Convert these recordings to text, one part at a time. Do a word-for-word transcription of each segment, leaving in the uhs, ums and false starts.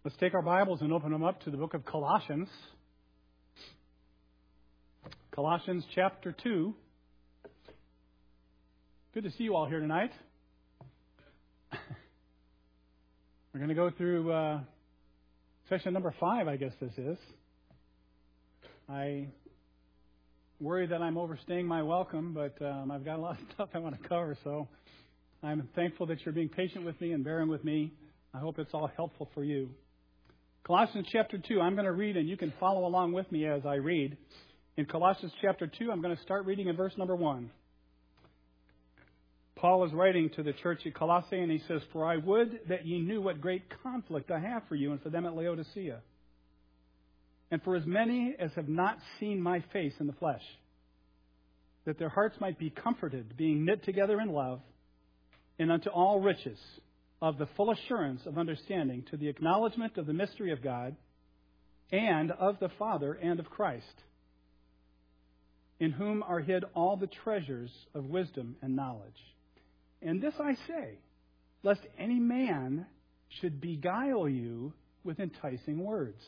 Let's take our Bibles and open them up to the book of Colossians. Colossians chapter two. Good to see you all here tonight. We're going to go through uh, section number five, I guess this is. I worry that I'm overstaying my welcome, but um, I've got a lot of stuff I want to cover, so I'm thankful that you're being patient with me and bearing with me. I hope it's all helpful for you. Colossians chapter two, I'm going to read, and you can follow along with me as I read. In Colossians chapter two, I'm going to start reading in verse number one. Paul is writing to the church at Colossae, and he says, "For I would that ye knew what great conflict I have for you and for them at Laodicea, and for as many as have not seen my face in the flesh, that their hearts might be comforted, being knit together in love, and unto all riches of the full assurance of understanding, to the acknowledgement of the mystery of God, and of the Father, and of Christ, in whom are hid all the treasures of wisdom and knowledge. And this I say, lest any man should beguile you with enticing words.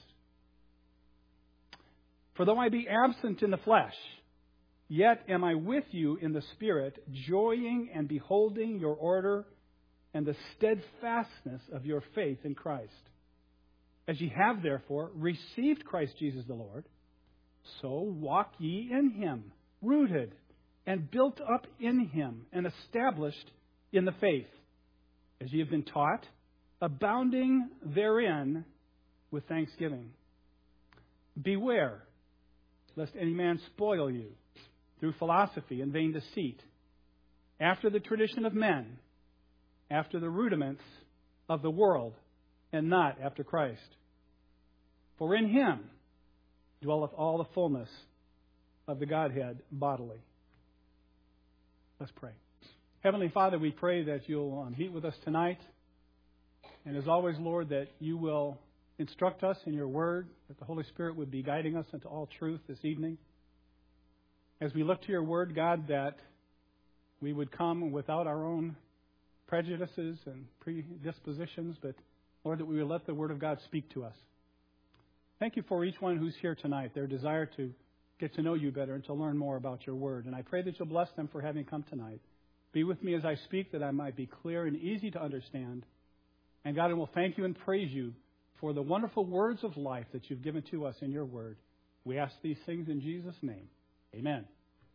For though I be absent in the flesh, yet am I with you in the Spirit, joying and beholding your order and the steadfastness of your faith in Christ. As ye have therefore received Christ Jesus the Lord, so walk ye in him, rooted and built up in him, and established in the faith, as ye have been taught, abounding therein with thanksgiving. Beware, lest any man spoil you through philosophy and vain deceit, after the tradition of men, after the rudiments of the world, and not after Christ. For in him dwelleth all the fullness of the Godhead bodily." Let's pray. Heavenly Father, we pray that you'll um, meet with us tonight. And as always, Lord, that you will instruct us in your word, that the Holy Spirit would be guiding us into all truth this evening. As we look to your word, God, that we would come without our own prejudices and predispositions, but Lord, that we will let the Word of God speak to us. Thank you for each one who's here tonight, their desire to get to know you better and to learn more about your Word. And I pray that you'll bless them for having come tonight. Be with me as I speak, that I might be clear and easy to understand. And God, I will thank you and praise you for the wonderful words of life that you've given to us in your Word. We ask these things in Jesus' name. Amen.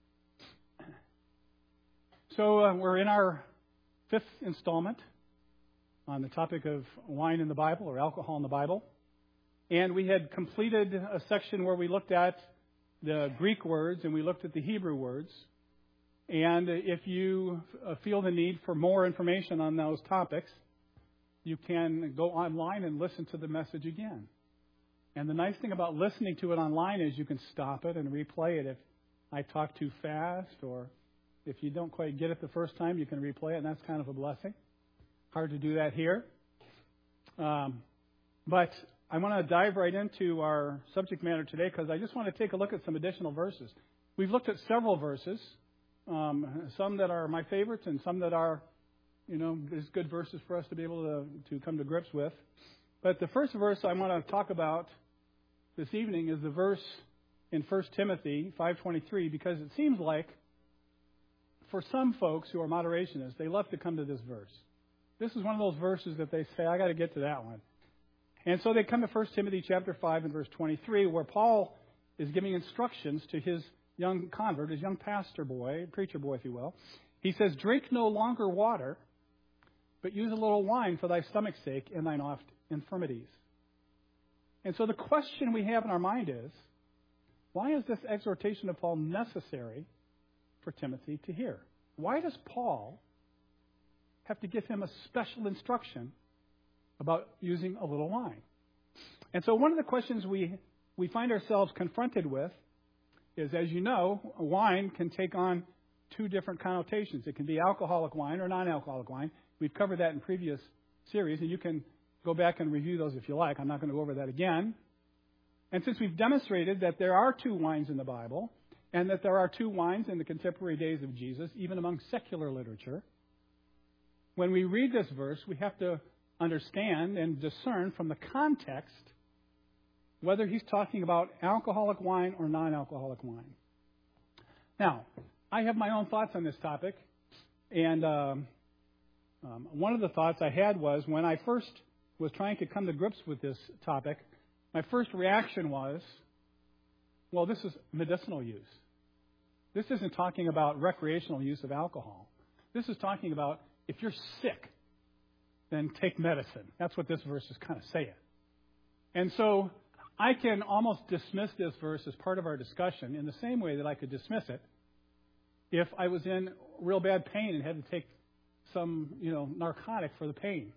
So uh, we're in our fifth installment on the topic of wine in the Bible, or alcohol in the Bible. And we had completed a section where we looked at the Greek words and we looked at the Hebrew words. And if you feel the need for more information on those topics, you can go online and listen to the message again. And the nice thing about listening to it online is you can stop it and replay it if I talk too fast, or if you don't quite get it the first time, you can replay it, and that's kind of a blessing. Hard to do that here. Um, but I want to dive right into our subject matter today, because I just want to take a look at some additional verses. We've looked at several verses, um, some that are my favorites and some that are, you know, just good verses for us to be able to, to come to grips with. But the first verse I want to talk about this evening is the verse in First Timothy five twenty-three, because it seems like for some folks who are moderationists, they love to come to this verse. This is one of those verses that they say, I got to get to that one. And so they come to First Timothy chapter five and verse twenty-three, where Paul is giving instructions to his young convert, his young pastor boy, preacher boy, if you will. He says, "Drink no longer water, but use a little wine for thy stomach's sake and thine oft infirmities." And so the question we have in our mind is, why is this exhortation of Paul necessary for Timothy to hear? Why does Paul have to give him a special instruction about using a little wine? And so one of the questions we, we find ourselves confronted with is, as you know, wine can take on two different connotations. It can be alcoholic wine or non-alcoholic wine. We've covered that in previous series, and you can go back and review those if you like. I'm not going to go over that again. And since we've demonstrated that there are two wines in the Bible, and that there are two wines in the contemporary days of Jesus, even among secular literature, when we read this verse, we have to understand and discern from the context whether he's talking about alcoholic wine or non-alcoholic wine. Now, I have my own thoughts on this topic, and um, um, one of the thoughts I had was when I first was trying to come to grips with this topic, my first reaction was, well, this is medicinal use. This isn't talking about recreational use of alcohol. This is talking about if you're sick, then take medicine. That's what this verse is kind of saying. And so I can almost dismiss this verse as part of our discussion in the same way that I could dismiss it if I was in real bad pain and had to take some, you know, narcotic for the pain.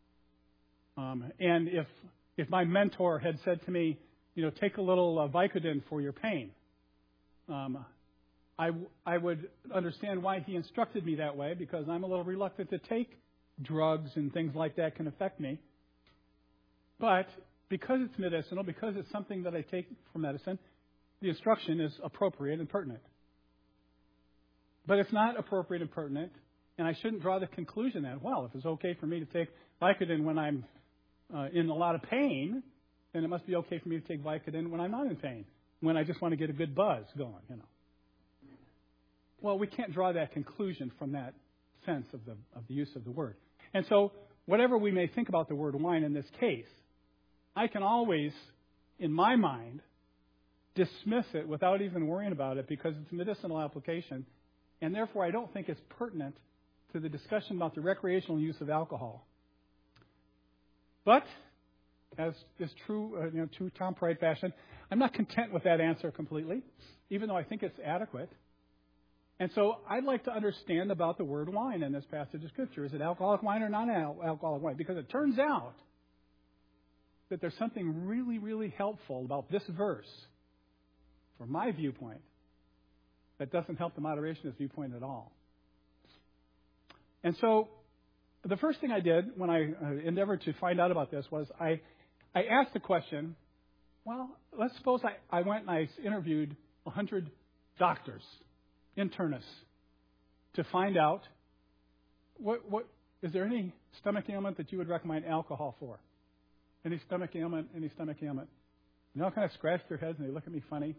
Um, and if if my mentor had said to me, you know, take a little uh, Vicodin for your pain, um, I, I would understand why he instructed me that way, because I'm a little reluctant to take drugs and things like that can affect me. But because it's medicinal, because it's something that I take for medicine, the instruction is appropriate and pertinent. But it's not appropriate and pertinent, and I shouldn't draw the conclusion that, well, if it's okay for me to take Vicodin when I'm uh, in a lot of pain, then it must be okay for me to take Vicodin when I'm not in pain, when I just want to get a good buzz going, you know. Well, we can't draw that conclusion from that sense of the of the use of the word. And so, whatever we may think about the word wine in this case, I can always, in my mind, dismiss it without even worrying about it because it's a medicinal application, and therefore I don't think it's pertinent to the discussion about the recreational use of alcohol. But, as is true, uh, you know, true Tom Pride fashion, I'm not content with that answer completely, even though I think it's adequate. And so I'd like to understand about the word wine in this passage of Scripture. Is it alcoholic wine or non-alcoholic wine? Because it turns out that there's something really, really helpful about this verse, from my viewpoint, that doesn't help the moderationist viewpoint at all. And so the first thing I did when I uh, endeavored to find out about this was I, I asked the question, well, let's suppose I, I went and I interviewed one hundred doctors, internists, to find out what what is there any stomach ailment that you would recommend alcohol for? Any stomach ailment, any stomach ailment? And they all kind of scratch their heads and they look at me funny.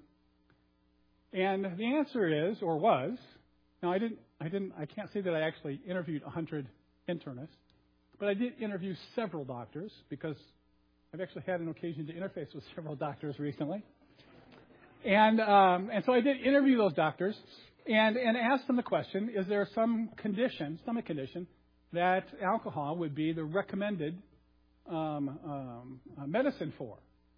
And the answer is, or was, now I didn't, I didn't, I can't say that I actually interviewed one hundred internists, but I did interview several doctors because I've actually had an occasion to interface with several doctors recently. And um, and so I did interview those doctors and, and asked them the question, is there some condition, stomach condition, that alcohol would be the recommended um, um, uh, medicine for?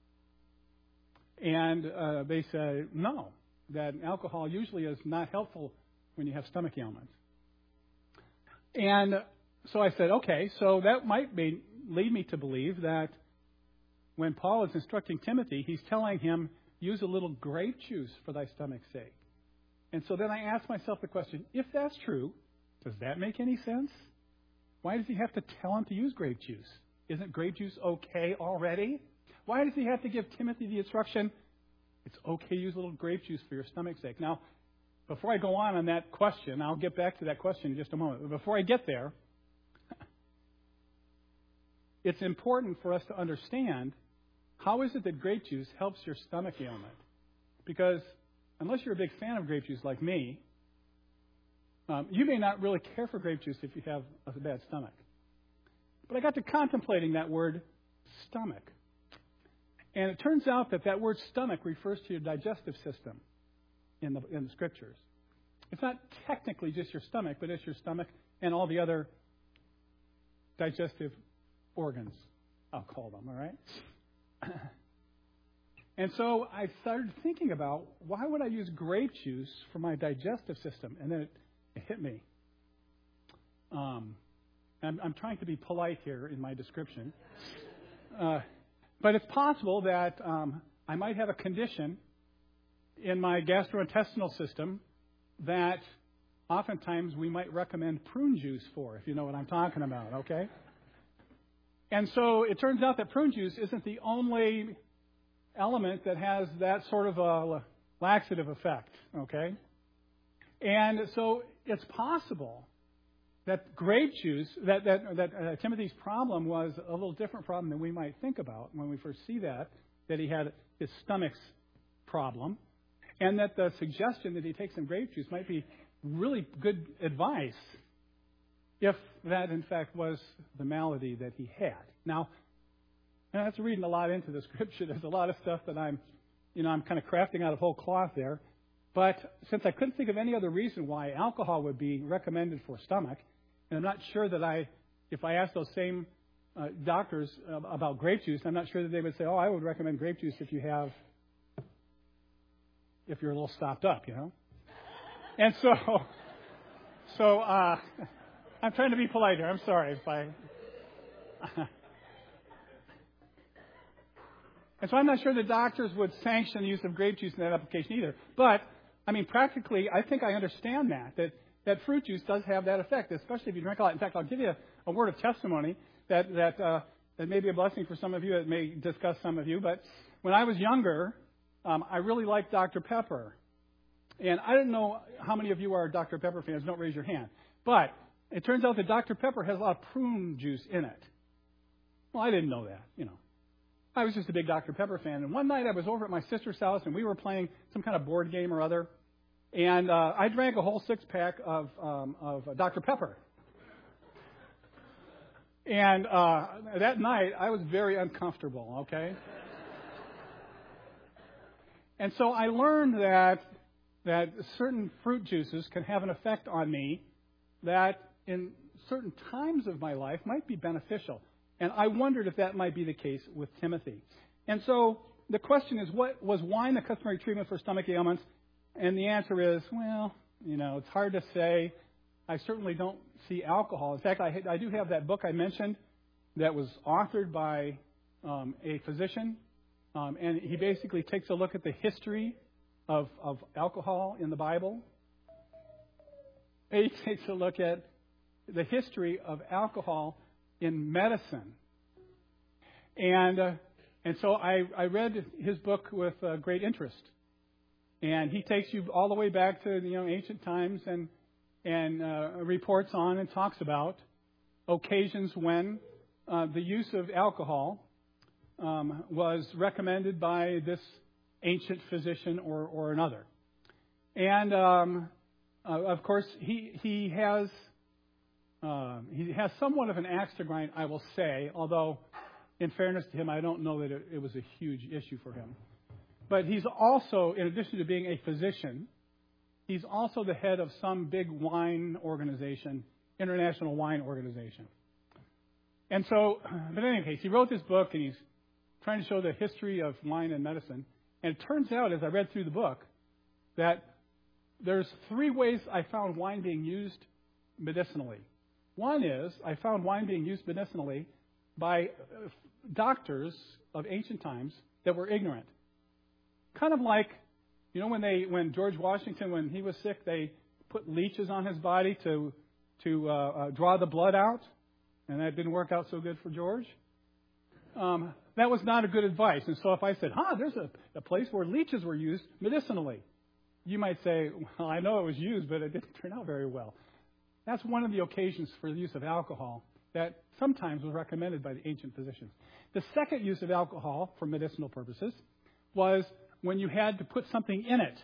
And uh, they said no, that alcohol usually is not helpful when you have stomach ailments. And so I said, okay, so that might be, lead me to believe that when Paul is instructing Timothy, he's telling him, use a little grape juice for thy stomach's sake. And so then I asked myself the question, if that's true, does that make any sense? Why does he have to tell him to use grape juice? Isn't grape juice okay already? Why does he have to give Timothy the instruction, it's okay to use a little grape juice for your stomach's sake? Now, before I go on on that question, I'll get back to that question in just a moment. But before I get there, it's important for us to understand how is it that grape juice helps your stomach ailment? Because unless you're a big fan of grape juice like me, um, you may not really care for grape juice if you have a bad stomach. But I got to contemplating that word stomach. And it turns out that that word stomach refers to your digestive system in the, in the Scriptures. It's not technically just your stomach, but it's your stomach and all the other digestive organs, I'll call them, all right? And so I started thinking about, why would I use grape juice for my digestive system? And then it, it hit me. Um, I'm, I'm trying to be polite here in my description. Uh, but it's possible that um, I might have a condition in my gastrointestinal system that oftentimes we might recommend prune juice for, if you know what I'm talking about, okay? And so it turns out that prune juice isn't the only element that has that sort of a laxative effect, okay? And so it's possible that grape juice, that that that uh, Timothy's problem was a little different problem than we might think about when we first see that. That he had his stomach's problem, and that the suggestion that he take some grape juice might be really good advice if that, in fact, was the malady that he had. Now, and that's reading a lot into the Scripture. There's a lot of stuff that I'm, you know, I'm kind of crafting out of whole cloth there. But since I couldn't think of any other reason why alcohol would be recommended for stomach, and I'm not sure that I, if I asked those same uh, doctors uh, about grape juice, I'm not sure that they would say, oh, I would recommend grape juice if you have, if you're a little stopped up, you know. And so, so uh, I'm trying to be polite here. I'm sorry if I... And so I'm not sure the doctors would sanction the use of grape juice in that application either. But, I mean, practically, I think I understand that, that, that fruit juice does have that effect, especially if you drink a lot. In fact, I'll give you a, a word of testimony that, that, uh, that may be a blessing for some of you. It may disgust some of you. But when I was younger, um, I really liked Doctor Pepper. And I don't know how many of you are Doctor Pepper fans. Don't raise your hand. But it turns out that Doctor Pepper has a lot of prune juice in it. Well, I didn't know that, you know. I was just a big Doctor Pepper fan. And one night I was over at my sister's house, and we were playing some kind of board game or other. And uh, I drank a whole six-pack of, um, of uh, Doctor Pepper. And uh, that night, I was very uncomfortable, okay? And so I learned that that certain fruit juices can have an effect on me that in certain times of my life might be beneficial. And I wondered if that might be the case with Timothy. And so the question is, what was wine the customary treatment for stomach ailments? And the answer is, well, you know, it's hard to say. I certainly don't see alcohol. In fact, I, I do have that book I mentioned that was authored by um, a physician. Um, and he basically takes a look at the history of, of alcohol in the Bible. He takes a look at the history of alcohol in medicine. And uh, and so I, I read his book with uh, great interest. And he takes you all the way back to, you know, ancient times and and uh, reports on and talks about occasions when uh, the use of alcohol um, was recommended by this ancient physician or, or another. And um, uh, of course, he he has uh, he has somewhat of an axe to grind, I will say. Although, in fairness to him, I don't know that it, it was a huge issue for him. But he's also, in addition to being a physician, he's also the head of some big wine organization, international wine organization. And so, but in any case, he wrote this book, and he's trying to show the history of wine and medicine. And it turns out, as I read through the book, that there's three ways I found wine being used medicinally. One is, I found wine being used medicinally by doctors of ancient times that were ignorant. Kind of like, you know, when they, when George Washington, when he was sick, they put leeches on his body to to uh, uh, draw the blood out, and that didn't work out so good for George. Um, that was not a good advice. And so if I said, "Huh, there's a, a place where leeches were used medicinally," you might say, "Well, I know it was used, but it didn't turn out very well." That's one of the occasions for the use of alcohol that sometimes was recommended by the ancient physicians. The second use of alcohol for medicinal purposes was when you had to put something in it.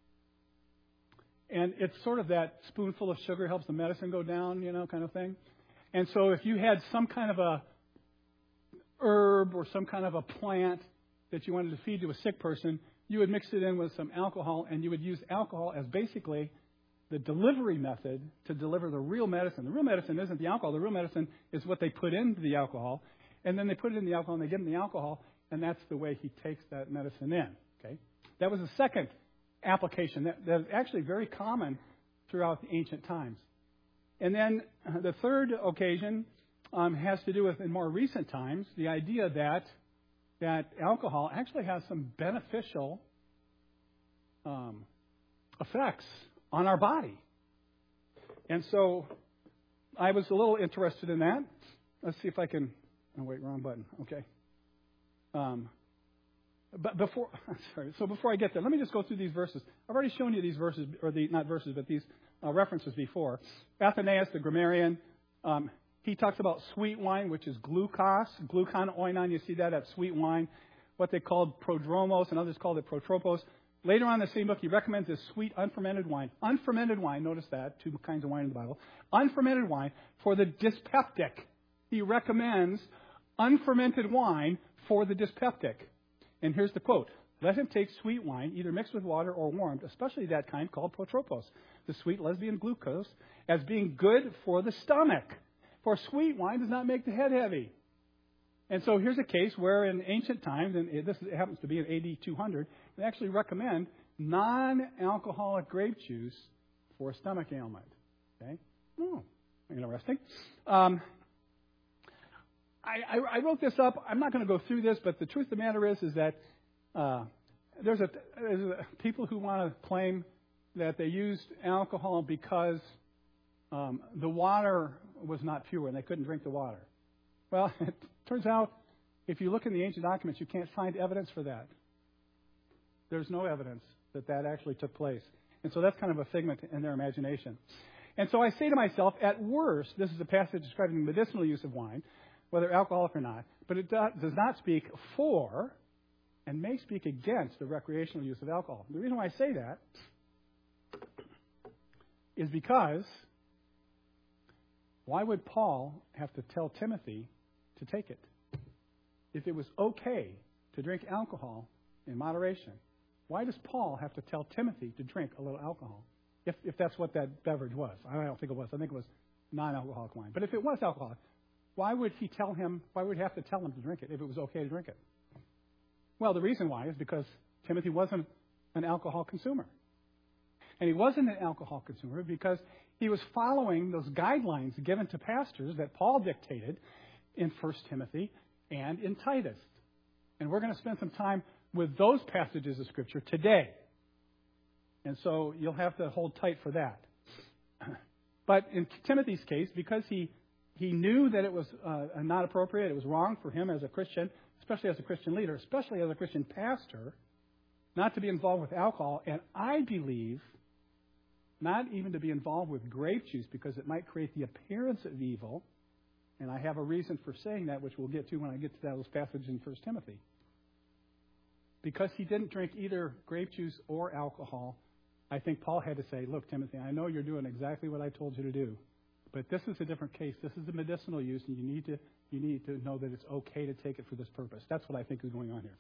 And it's sort of that spoonful of sugar helps the medicine go down, you know, kind of thing. And so if you had some kind of a herb or some kind of a plant that you wanted to feed to a sick person, you would mix it in with some alcohol, and you would use alcohol as basically the delivery method to deliver the real medicine. The real medicine isn't the alcohol. The real medicine is what they put into the alcohol. And then they put it in the alcohol, and they give him the alcohol, and that's the way he takes that medicine in. Okay, that was the second application that, that is actually very common throughout the ancient times. And then uh, the third occasion um, has to do with, in more recent times, the idea that that alcohol actually has some beneficial um, effects on our body. And so I was a little interested in that. Let's see if I can... Oh, wait, wrong button. Okay. Um, but before... Sorry. So before I get there, let me just go through these verses. I've already shown you these verses, or the not verses, but these uh, references before. Athenaeus, the grammarian, um, he talks about sweet wine, which is glucos, glucon oinon. You see that at sweet wine. What they called prodromos, and others called it protropos. Later on in the same book, he recommends this sweet unfermented wine. Unfermented wine, notice that, two kinds of wine in the Bible. Unfermented wine for the dyspeptic. He recommends unfermented wine for the dyspeptic. And here's the quote. Let him take sweet wine, either mixed with water or warmed, especially that kind called protropos, the sweet lesbian glucose, as being good for the stomach. For sweet wine does not make the head heavy. And so here's a case where in ancient times, and this happens to be in A D two hundred, they actually recommend non-alcoholic grape juice for a stomach ailment. Okay? Oh, interesting. Um, I, I, I wrote this up. I'm not going to go through this, but the truth of the matter is, is that uh, there's, a, there's a, people who want to claim that they used alcohol because um, the water was not pure and they couldn't drink the water. Well, it turns out, if you look in the ancient documents, you can't find evidence for that. There's no evidence that that actually took place. And so that's kind of a figment in their imagination. And so I say to myself, at worst, this is a passage describing the medicinal use of wine, whether alcoholic or not, but it does not speak for and may speak against the recreational use of alcohol. The reason why I say that is because why would Paul have to tell Timothy to take it? If it was okay to drink alcohol in moderation, why does Paul have to tell Timothy to drink a little alcohol? If if that's what that beverage was. I don't think it was. I think it was non-alcoholic wine. But if it was alcoholic, why would he tell him, why would he have to tell him to drink it if it was okay to drink it? Well, the reason why is because Timothy wasn't an alcohol consumer. And he wasn't an alcohol consumer because he was following those guidelines given to pastors that Paul dictated in First Timothy and in Titus. And we're going to spend some time with those passages of Scripture today. And so you'll have to hold tight for that. But in Timothy's case, because he, he knew that it was uh, not appropriate, it was wrong for him as a Christian, especially as a Christian leader, especially as a Christian pastor, not to be involved with alcohol, and I believe not even to be involved with grape juice because it might create the appearance of evil. And I have a reason for saying that, which we'll get to when I get to those passages in First Timothy. Because he didn't drink either grape juice or alcohol, I think Paul had to say, look, Timothy, I know you're doing exactly what I told you to do, but this is a different case. This is a medicinal use, and you need to you need to know that it's okay to take it for this purpose. That's what I think is going on here.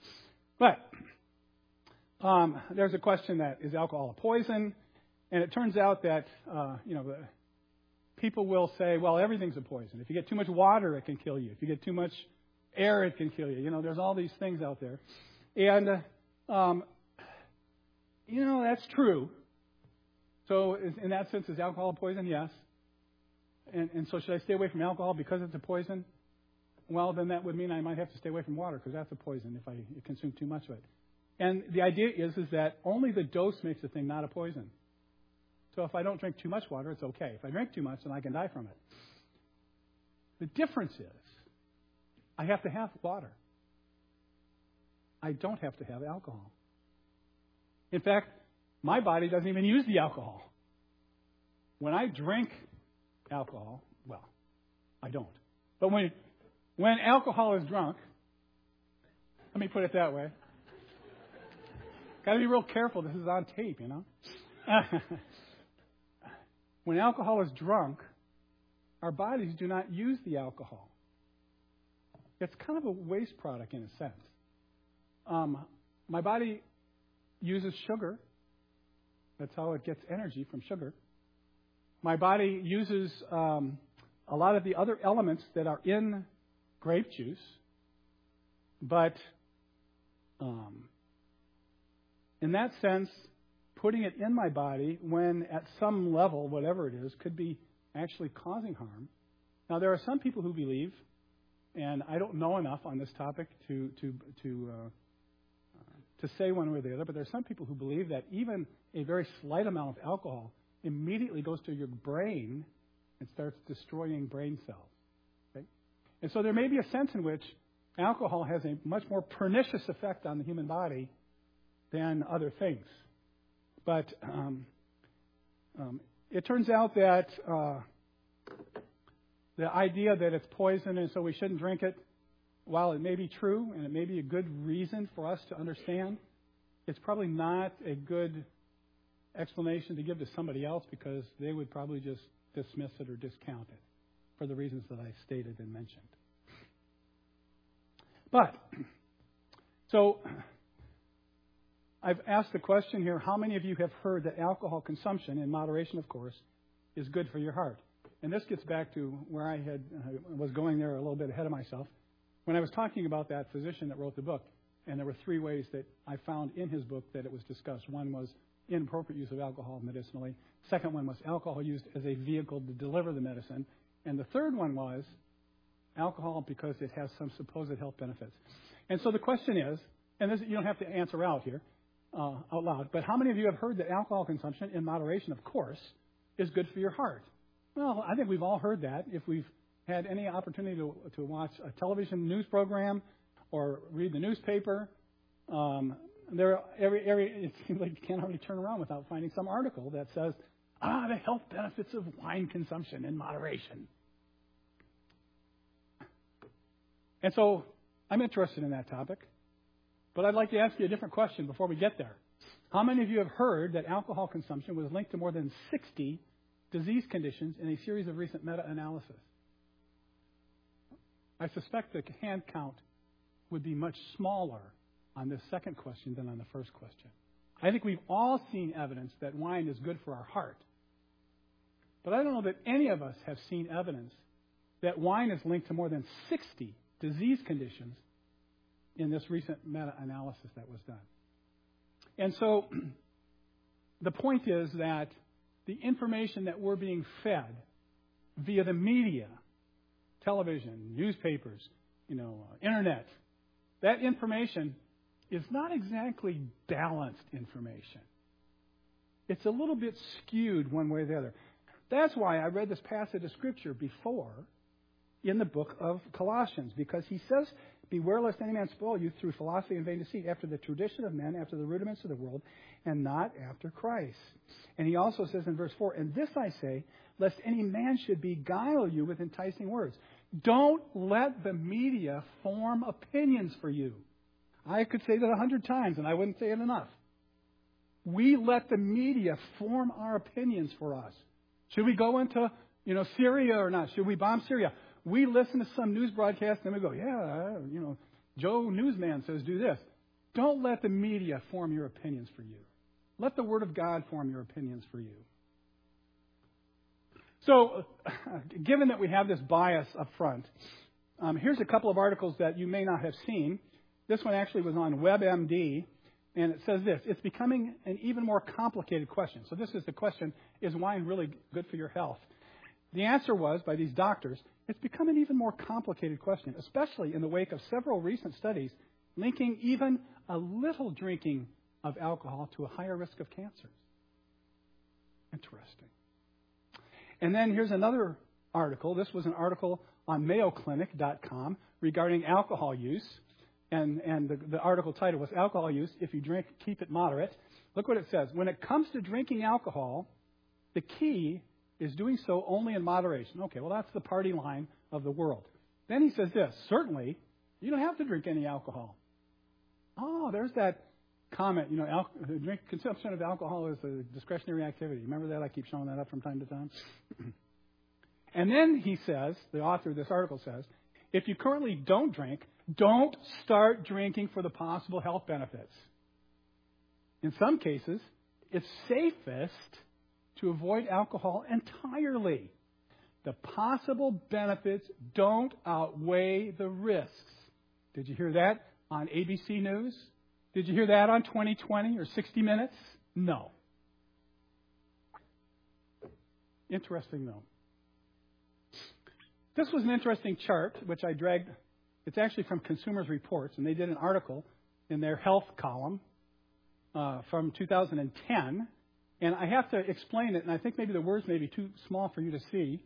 But um, there's a question that, is alcohol a poison? And it turns out that, uh, you know, the, people will say, well, everything's a poison. If you get too much water, it can kill you. If you get too much air, it can kill you. You know, there's all these things out there. And, uh, um, you know, that's true. So is, in that sense, is alcohol a poison? Yes. And, and so should I stay away from alcohol because it's a poison? Well, then that would mean I might have to stay away from water because that's a poison if I consume too much of it. And the idea is, is that only the dose makes a thing, not a poison. So if I don't drink too much water, it's okay. If I drink too much, then I can die from it. The difference is I have to have water. I don't have to have alcohol. In fact, my body doesn't even use the alcohol. When I drink alcohol, well, I don't. But when when alcohol is drunk, let me put it that way. Got to be real careful. This is on tape, you know. When alcohol is drunk, our bodies do not use the alcohol. It's kind of a waste product in a sense. Um, my body uses sugar. That's how it gets energy, from sugar. My body uses um, a lot of the other elements that are in grape juice, but um, in that sense, putting it in my body when at some level, whatever it is, could be actually causing harm. Now, there are some people who believe, and I don't know enough on this topic to to to uh, to say one way or the other, but there are some people who believe that even a very slight amount of alcohol immediately goes to your brain and starts destroying brain cells. Okay? And so there may be a sense in which alcohol has a much more pernicious effect on the human body than other things. But um, um, it turns out that uh, the idea that it's poison and so we shouldn't drink it, while it may be true and it may be a good reason for us to understand, it's probably not a good explanation to give to somebody else because they would probably just dismiss it or discount it for the reasons that I stated and mentioned. But, so, I've asked the question here, how many of you have heard that alcohol consumption, in moderation of course, is good for your heart? And this gets back to where I had uh, was going there a little bit ahead of myself. When I was talking about that physician that wrote the book, and there were three ways that I found in his book that it was discussed. One was inappropriate use of alcohol medicinally. Second one was alcohol used as a vehicle to deliver the medicine. And the third one was alcohol because it has some supposed health benefits. And so the question is, and this, you don't have to answer out here, uh, out loud, but how many of you have heard that alcohol consumption, in moderation of course, is good for your heart? Well, I think we've all heard that. If we've had any opportunity to, to watch a television news program or read the newspaper, um, there every, every it seems like you can't hardly turn around without finding some article that says, ah, the health benefits of wine consumption in moderation. And so I'm interested in that topic, but I'd like to ask you a different question before we get there. How many of you have heard that alcohol consumption was linked to more than sixty disease conditions in a series of recent meta-analysis? I suspect the hand count would be much smaller on this second question than on the first question. I think we've all seen evidence that wine is good for our heart. But I don't know that any of us have seen evidence that wine is linked to more than sixty disease conditions in this recent meta-analysis that was done. And so the point is that the information that we're being fed via the media, television, newspapers, you know, uh, internet, that information is not exactly balanced information. It's a little bit skewed one way or the other. That's why I read this passage of Scripture before in the book of Colossians, because he says, beware lest any man spoil you through philosophy and vain deceit, after the tradition of men, after the rudiments of the world, and not after Christ. And he also says in verse four, and this I say, lest any man should beguile you with enticing words. Don't let the media form opinions for you. I could say that a hundred times, and I wouldn't say it enough. We let the media form our opinions for us. Should we go into, you know, Syria or not? Should we bomb Syria? We listen to some news broadcast and we go, yeah, you know, Joe Newsman says do this. Don't let the media form your opinions for you. Let the Word of God form your opinions for you. So, given that we have this bias up front, um, here's a couple of articles that you may not have seen. This one actually was on WebMD, and it says this: it's becoming an even more complicated question. So this is the question, is wine really good for your health? The answer was, by these doctors, it's become an even more complicated question, especially in the wake of several recent studies linking even a little drinking of alcohol to a higher risk of cancer. Interesting. And then here's another article. This was an article on Mayo Clinic dot com regarding alcohol use. And, and the, the article title was Alcohol Use, If You Drink, Keep It Moderate. Look what it says. When it comes to drinking alcohol, the key is doing so only in moderation. Okay, well, that's the party line of the world. Then he says this: certainly, you don't have to drink any alcohol. Oh, there's that comment, you know, al- drink, consumption of alcohol is a discretionary activity. Remember that? I keep showing that up from time to time. And then he says, the author of this article says, if you currently don't drink, don't start drinking for the possible health benefits. In some cases, it's safest to avoid alcohol entirely. The possible benefits don't outweigh the risks. Did you hear that on A B C News? Did you hear that on twenty twenty or sixty minutes? No. Interesting, though. This was an interesting chart, which I dragged. It's actually from Consumers Reports, and they did an article in their health column uh, from two thousand ten. And I have to explain it, and I think maybe the words may be too small for you to see.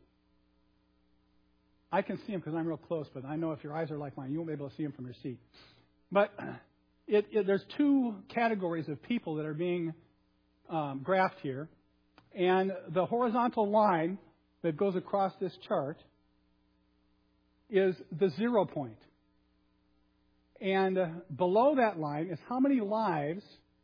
I can see them because I'm real close, but I know if your eyes are like mine, you won't be able to see them from your seat. But it, it, there's two categories of people that are being um, graphed here. And the horizontal line that goes across this chart is the zero point. And uh, below that line is how many lives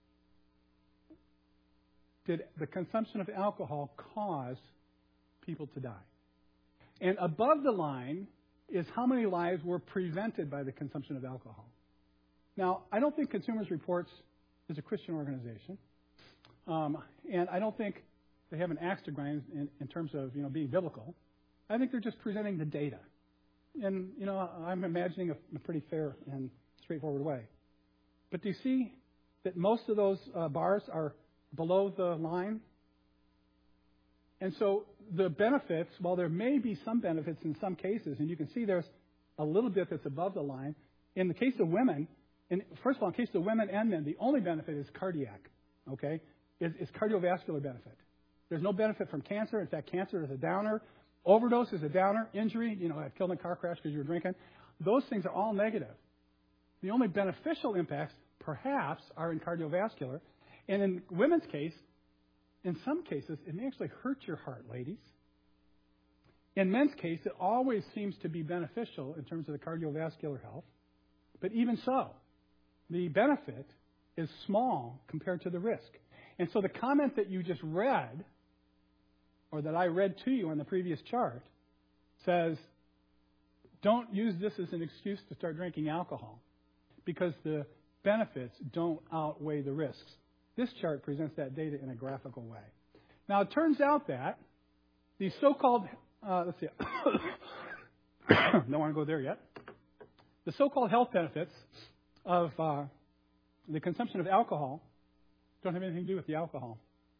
did the consumption of alcohol cause people to die. And above the line is how many lives were prevented by the consumption of alcohol. Now, I don't think Consumers Reports is a Christian organization. Um, and I don't think they have an axe to grind in, in terms of, you know, being biblical. I think they're just presenting the data. And, you know, I'm imagining a, a pretty fair and straightforward way. But do you see that most of those uh, bars are below the line? And so the benefits, while there may be some benefits in some cases, and you can see there's a little bit that's above the line, in the case of women, and first of all, in the case of women and men, the only benefit is cardiac, okay, is, is cardiovascular benefit. There's no benefit from cancer. In fact, cancer is a downer. Overdose is a downer. Injury, you know, I've killed in a car crash because you were drinking. Those things are all negative. The only beneficial impacts, perhaps, are in cardiovascular. And in women's case, in some cases, it may actually hurt your heart, ladies. In men's case, it always seems to be beneficial in terms of the cardiovascular health. But even so, the benefit is small compared to the risk. And so the comment that you just read, or that I read to you on the previous chart, says, don't use this as an excuse to start drinking alcohol because the benefits don't outweigh the risks. This chart presents that data in a graphical way. Now, it turns out that these so-called, uh, let's see, don't want to go there yet. The so-called health benefits of uh, the consumption of alcohol don't have anything to do with the alcohol.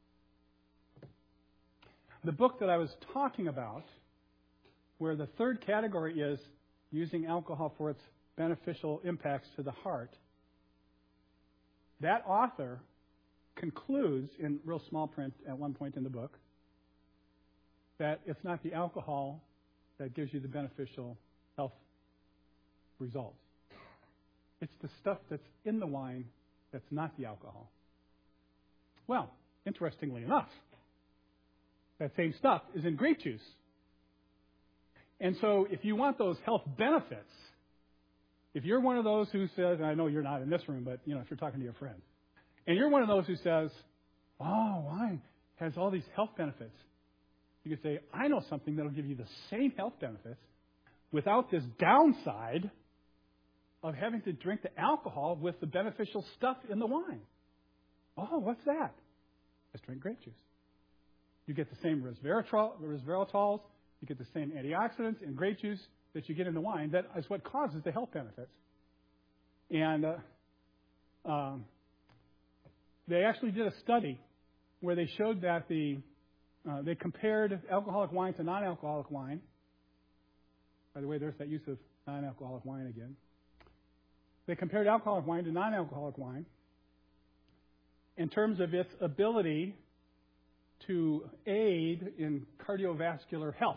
The book that I was talking about, where the third category is using alcohol for its beneficial impacts to the heart, that author concludes in real small print at one point in the book that it's not the alcohol that gives you the beneficial health results. It's the stuff that's in the wine that's not the alcohol. Well, interestingly enough, that same stuff is in grape juice. And so if you want those health benefits, if you're one of those who says, and I know you're not in this room, but you know, if you're talking to your friend, and you're one of those who says, oh, wine has all these health benefits, you could say, I know something that will give you the same health benefits without this downside of having to drink the alcohol with the beneficial stuff in the wine. Oh, what's that? Let's drink grape juice. You get the same resveratrol, resveratrols, you get the same antioxidants in grape juice that you get in the wine. That is what causes the health benefits. And uh, um, they actually did a study where they showed that the uh, they compared alcoholic wine to non-alcoholic wine. By the way, there's that use of non-alcoholic wine again. They compared alcoholic wine to non-alcoholic wine in terms of its ability to aid in cardiovascular health.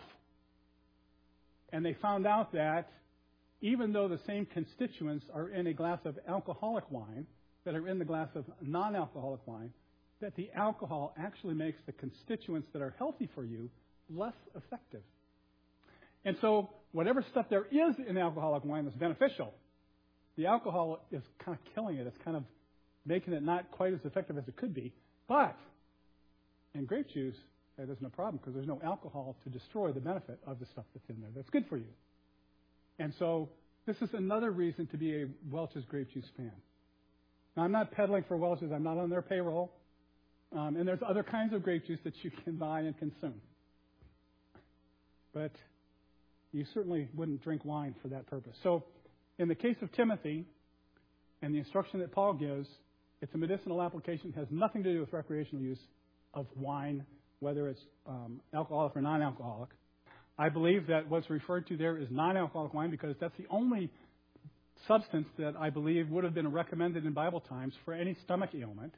And they found out that even though the same constituents are in a glass of alcoholic wine that are in the glass of non-alcoholic wine, that the alcohol actually makes the constituents that are healthy for you less effective. And so whatever stuff there is in alcoholic wine that's beneficial, the alcohol is kind of killing it. It's kind of making it not quite as effective as it could be. But in grape juice, there's no problem because there's no alcohol to destroy the benefit of the stuff that's in there that's good for you. And so this is another reason to be a Welch's grape juice fan. Now, I'm not peddling for Welch's. I'm not on their payroll. Um, and there's other kinds of grape juice that you can buy and consume. But you certainly wouldn't drink wine for that purpose. So in the case of Timothy and the instruction that Paul gives, it's a medicinal application. It has nothing to do with recreational use of wine, whether it's um, alcoholic or non-alcoholic. I believe that what's referred to there is non-alcoholic wine because that's the only substance that I believe would have been recommended in Bible times for any stomach ailment.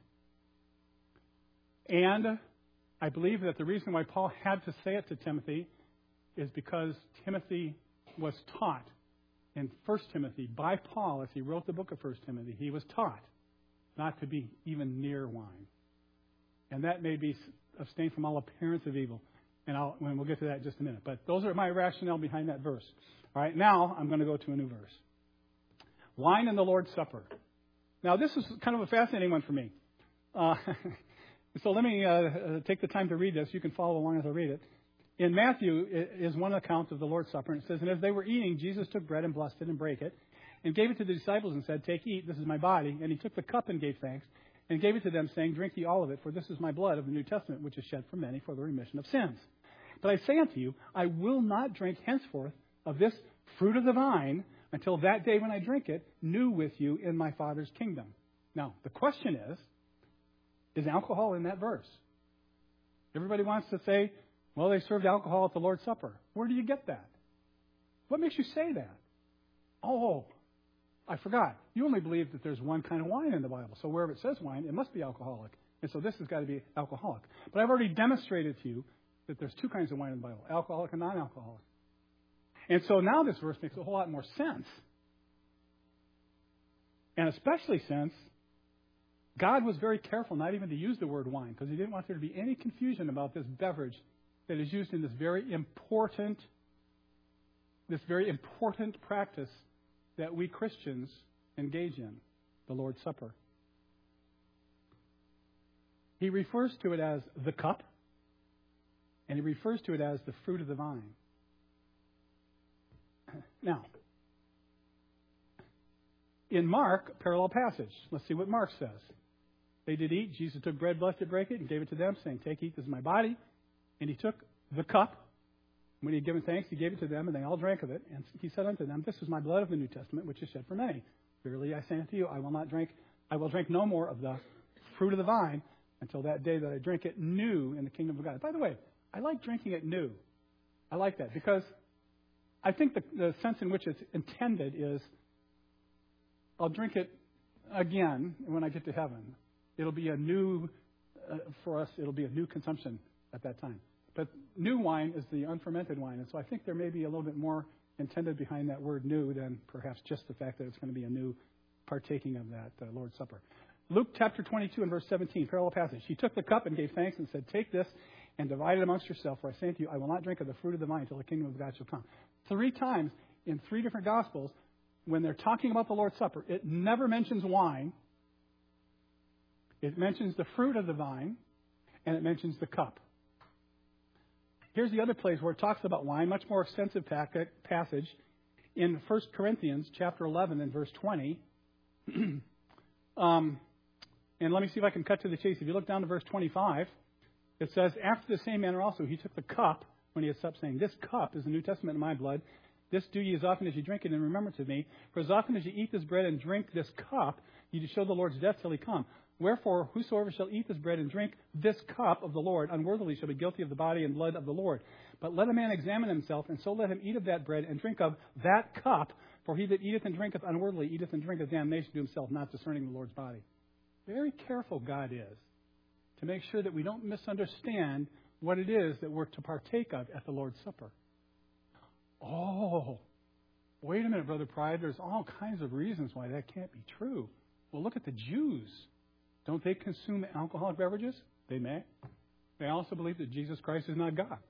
And I believe that the reason why Paul had to say it to Timothy is because Timothy was taught in First Timothy by Paul as he wrote the book of First Timothy. He was taught not to be even near wine. And that may be abstain from all appearance of evil. And, I'll, and we'll get to that in just a minute. But those are my rationale behind that verse. All right, now I'm going to go to a new verse. Wine and the Lord's Supper. Now, this is kind of a fascinating one for me. Uh, so let me uh, take the time to read this. You can follow along as I read it. In Matthew is one account of the Lord's Supper. And it says, and as they were eating, Jesus took bread and blessed it and brake it and gave it to the disciples and said, take, eat, this is my body. And he took the cup and gave thanks and gave it to them, saying, drink ye all of it, for this is my blood of the New Testament, which is shed for many for the remission of sins. But I say unto you, I will not drink henceforth of this fruit of the vine until that day when I drink it, new with you in my Father's kingdom. Now, the question is, is alcohol in that verse? Everybody wants to say, well, they served alcohol at the Lord's Supper. Where do you get that? What makes you say that? Oh, I forgot. You only believe that there's one kind of wine in the Bible. So wherever it says wine, it must be alcoholic. And so this has got to be alcoholic. But I've already demonstrated to you that there's two kinds of wine in the Bible, alcoholic and non-alcoholic. And so now this verse makes a whole lot more sense. And especially since God was very careful not even to use the word wine, because he didn't want there to be any confusion about this beverage that is used in this very important, this very important practice that we Christians engage in, the Lord's Supper. He refers to it as the cup, and he refers to it as the fruit of the vine. Now, in Mark, a parallel passage. Let's see what Mark says. They did eat. Jesus took bread, blessed it, brake it, and gave it to them, saying, take, eat, this is my body. And he took the cup. When he had given thanks, he gave it to them, and they all drank of it. And he said unto them, this is my blood of the New Testament, which is shed for many. Verily I say unto you, I will not drink, I will drink no more of the fruit of the vine until that day that I drink it new in the kingdom of God. By the way, I like drinking it new. I like that because I think the, the sense in which it's intended is I'll drink it again when I get to heaven. It'll be a new, uh, for us, it'll be a new consumption at that time. But new wine is the unfermented wine. And so I think there may be a little bit more intended behind that word new than perhaps just the fact that it's going to be a new partaking of that uh, Lord's Supper. Luke chapter twenty-two and verse seventeen, parallel passage. He took the cup and gave thanks and said, take this and divide it amongst yourself, for I say unto you, I will not drink of the fruit of the vine until the kingdom of God shall come. Three times in three different Gospels, when they're talking about the Lord's Supper, it never mentions wine. It mentions the fruit of the vine, and it mentions the cup. Here's the other place where it talks about wine, much more extensive passage in First Corinthians chapter eleven and verse twenty. um, and let me see if I can cut to the chase. If you look down to verse twenty-five, it says, after the same manner also, he took the cup when he had supped, saying, this cup is the New Testament in my blood. This do ye as often as you drink it in remembrance of me. For as often as you eat this bread and drink this cup, ye do show the Lord's death till he come. Wherefore, whosoever shall eat this bread and drink this cup of the Lord unworthily shall be guilty of the body and blood of the Lord. But let a man examine himself, and so let him eat of that bread and drink of that cup. For he that eateth and drinketh unworthily eateth and drinketh damnation to himself, not discerning the Lord's body. Very careful God is to make sure that we don't misunderstand what it is that we're to partake of at the Lord's Supper. Oh, wait a minute, Brother Pride. There's all kinds of reasons why that can't be true. Well, look at the Jews. Don't they consume alcoholic beverages? They may. They also believe that Jesus Christ is not God.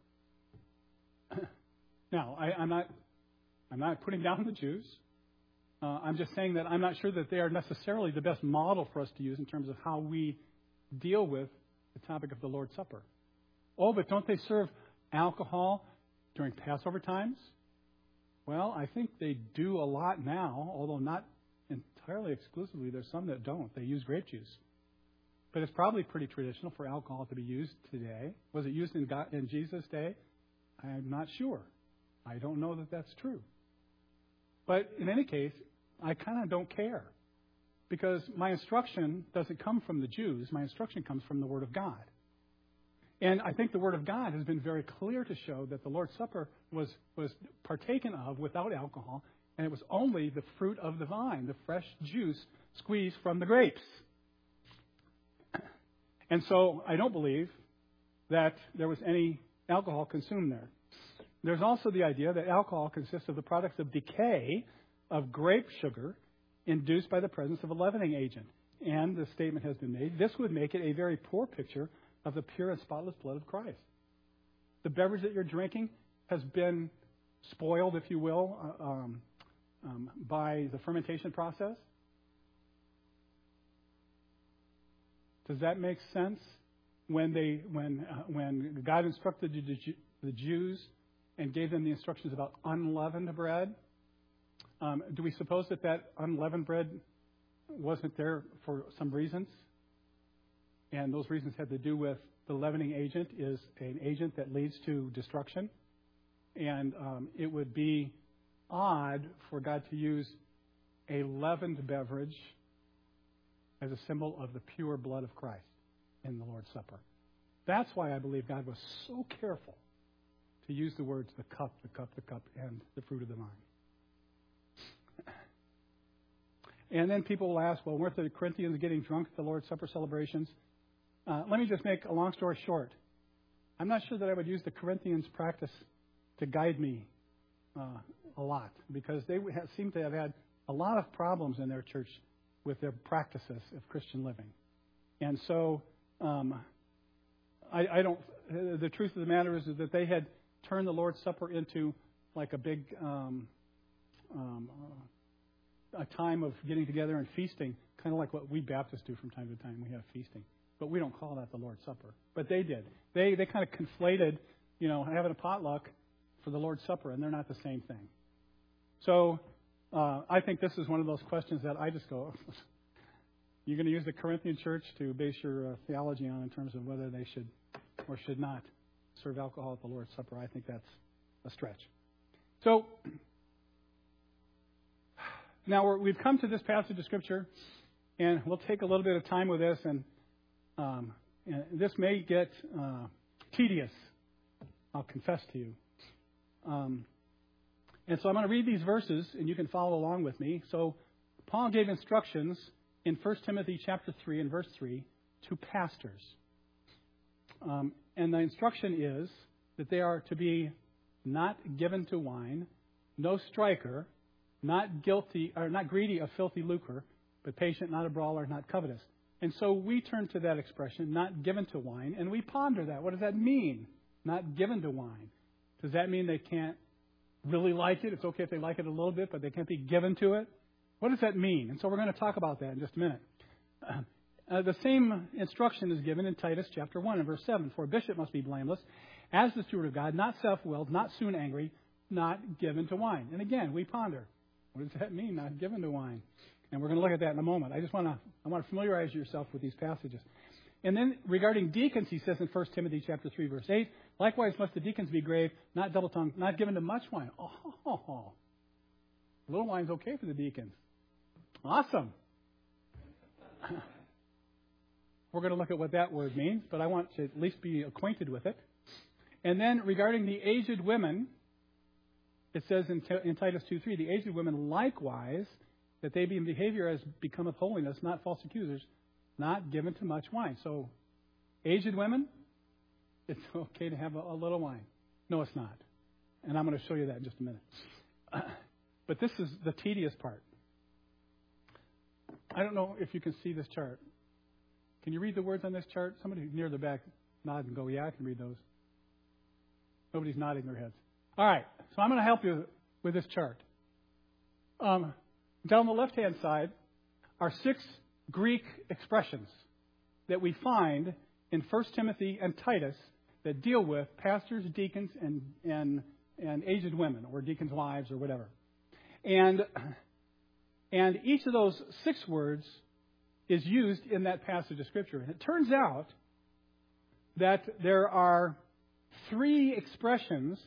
Now, I, I'm not I'm not putting down the Jews. Uh, I'm just saying that I'm not sure that they are necessarily the best model for us to use in terms of how we deal with the topic of the Lord's Supper. Oh, but don't they serve alcohol during Passover times? Well, I think they do a lot now, although not entirely exclusively. There's some that don't. They use grape juice. But it's probably pretty traditional for alcohol to be used today. Was it used in, God, in Jesus' day? I'm not sure. I don't know that that's true. But in any case, I kind of don't care. Because my instruction doesn't come from the Jews. My instruction comes from the Word of God. And I think the Word of God has been very clear to show that the Lord's Supper was, was partaken of without alcohol, and it was only the fruit of the vine, the fresh juice squeezed from the grapes. And so I don't believe that there was any alcohol consumed there. There's also the idea that alcohol consists of the products of decay of grape sugar induced by the presence of a leavening agent. And the statement has been made, this would make it a very poor picture of the pure and spotless blood of Christ. The beverage that you're drinking has been spoiled, if you will, uh, um, um, by the fermentation process. Does that make sense? When they, when, uh, when God instructed the, the Jews and gave them the instructions about unleavened bread, um, do we suppose that that unleavened bread wasn't there for some reasons? And those reasons had to do with the leavening agent is an agent that leads to destruction. And um, it would be odd for God to use a leavened beverage as a symbol of the pure blood of Christ in the Lord's Supper. That's why I believe God was so careful to use the words the cup, the cup, the cup, and the fruit of the vine. And then people will ask, well, weren't the Corinthians getting drunk at the Lord's Supper celebrations? Uh, let me just make a long story short. I'm not sure that I would use the Corinthians' practice to guide me uh, a lot, because they have, seem to have had a lot of problems in their church with their practices of Christian living. And so um, I, I don't. The truth of the matter is, is that they had turned the Lord's Supper into like a big um, um, uh, a time of getting together and feasting, kind of like what we Baptists do from time to time. We have feasting, but we don't call that the Lord's Supper. But they did. They they kind of conflated, you know, having a potluck for the Lord's Supper, and they're not the same thing. So uh, I think this is one of those questions that I just go, you're going to use the Corinthian church to base your uh, theology on in terms of whether they should or should not serve alcohol at the Lord's Supper. I think that's a stretch. So now we're, we've come to this passage of Scripture, and we'll take a little bit of time with this, and, um, and this may get uh, tedious, I'll confess to you. Um, and so I'm going to read these verses, and you can follow along with me. So Paul gave instructions in First Timothy chapter three and verse three to pastors. Um, and the instruction is that they are to be not given to wine, no striker, not guilty or not greedy of filthy lucre, but patient, not a brawler, not covetous. And so we turn to that expression, not given to wine, and we ponder that. What does that mean? Not given to wine. Does that mean they can't really like it? It's okay if they like it a little bit, but they can't be given to it? What does that mean? And so we're going to talk about that in just a minute. Uh, the same instruction is given in Titus chapter one and verse seven. For a bishop must be blameless, as the steward of God, not self-willed, not soon angry, not given to wine. And again, we ponder. What does that mean, not given to wine? And we're going to look at that in a moment. I just want to I want to familiarize yourself with these passages. And then regarding deacons, he says in First Timothy chapter three, verse eight, likewise must the deacons be grave, not double-tongued, not given to much wine. Oh, oh, oh. A little wine's okay for the deacons. Awesome. We're going to look at what that word means, but I want to at least be acquainted with it. And then regarding the aged women, it says in, in Titus two three, the aged women likewise, that they be in behavior as becometh holiness, not false accusers, not given to much wine. So, aged women, it's okay to have a, a little wine. No, it's not. And I'm going to show you that in just a minute. Uh, but this is the tedious part. I don't know if you can see this chart. Can you read the words on this chart? Somebody near the back nod and go, yeah, I can read those. Nobody's nodding their heads. All right, so I'm going to help you with this chart. Um, down the left-hand side are six Greek expressions that we find in First Timothy and Titus that deal with pastors, deacons, and, and, and aged women, or deacons' wives, or whatever. And, and each of those six words is used in that passage of Scripture. And it turns out that there are three expressions